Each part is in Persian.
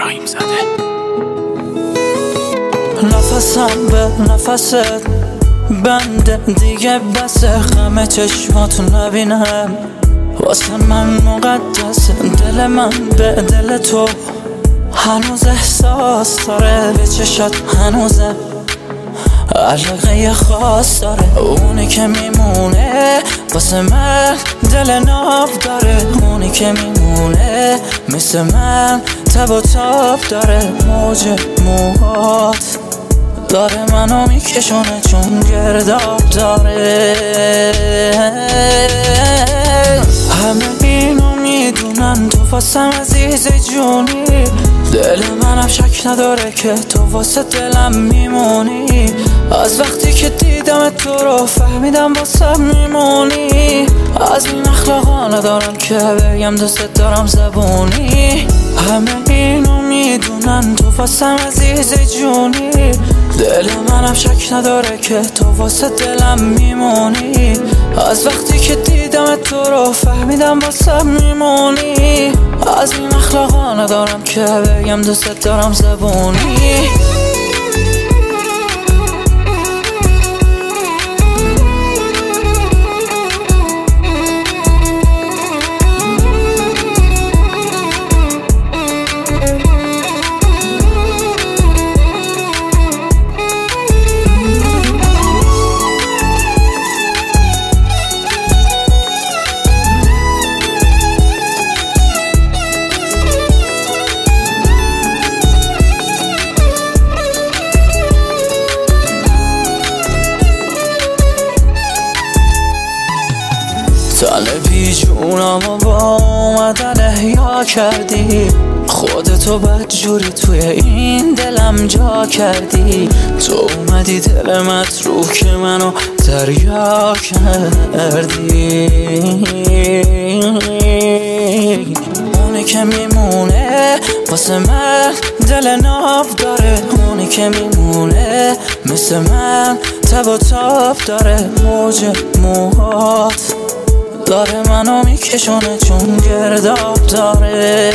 ابراهیم زاده. نفسم به نفست بنده دیگه بسه، غم چشماتو نبینم واسه من مقدسه. دل من به دل تو هنوز احساس داره، به چشات هنوزه علاقه خاص داره. اونی که میمونه واسه من دل ناب داره، اونی که میمونه مثل من تب و تاب داره. موج موهات داره منو میکشونه چون گرداب داره. همه اینو میدونن تو واسم عزیز جونی، دل منم شک نداره که تو واسه دلم میمونی. از وقتی که دیدم تو رو فهمیدم واسه میمونی. از این اخلاقا ندارم که بگم دوست دارم زبونی. همه اینو میدونن تو واسم عزیز جونی، دل منم شک نداره که تو واسه دلم میمونی. از وقتی که دیدم تو رو فهمیدم واسه میمونی. از این اخلاقا ندارم که بگم دوست دارم زبونی. طالبی جونمو با اومدن احیا کردی، خودتو بدجوری توی این دلم جا کردی. تو اومدی دل متروک منو دریا کردی. اونی که میمونه واسه من دل ناب داره، اونی که میمونه مثل من تب و تاب داره. موج موهات داره منو میکشونه چون گرداب داره.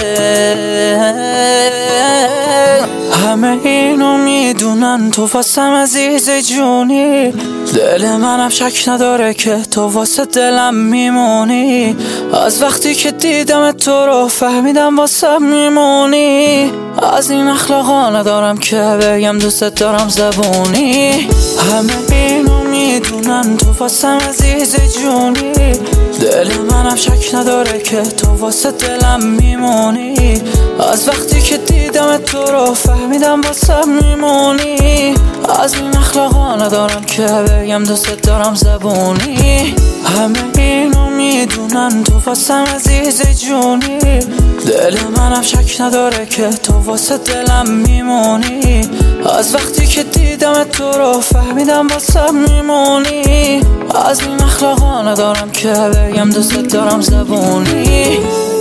همه اینو میدونن تو واسم عزیز جونی، دل منم شک نداره که تو واسه دلم میمونی. از وقتی که دیدم تو رو فهمیدم واسه میمونی. از این اخلاقا ندارم که بگم دوست دارم زبونی. همه اینو میدونن تو واسم عزیز جونی، دل منم شک نداره که تو واسه دلم میمونی. از وقتی که دیدم تو رو فهمیدم واسه میمونی. از این اخلاقا ندارم که بگم دوست دارم زبونی. همه اینو میدونن تو واسم عزیز جونی، دل منم شک نداره که تو واسه دلم میمونی. از وقتی که دیدم تو رو فهمیدم واسه میمونی. از این اخلاقا ندارم که بگم دوست دارم زبونی.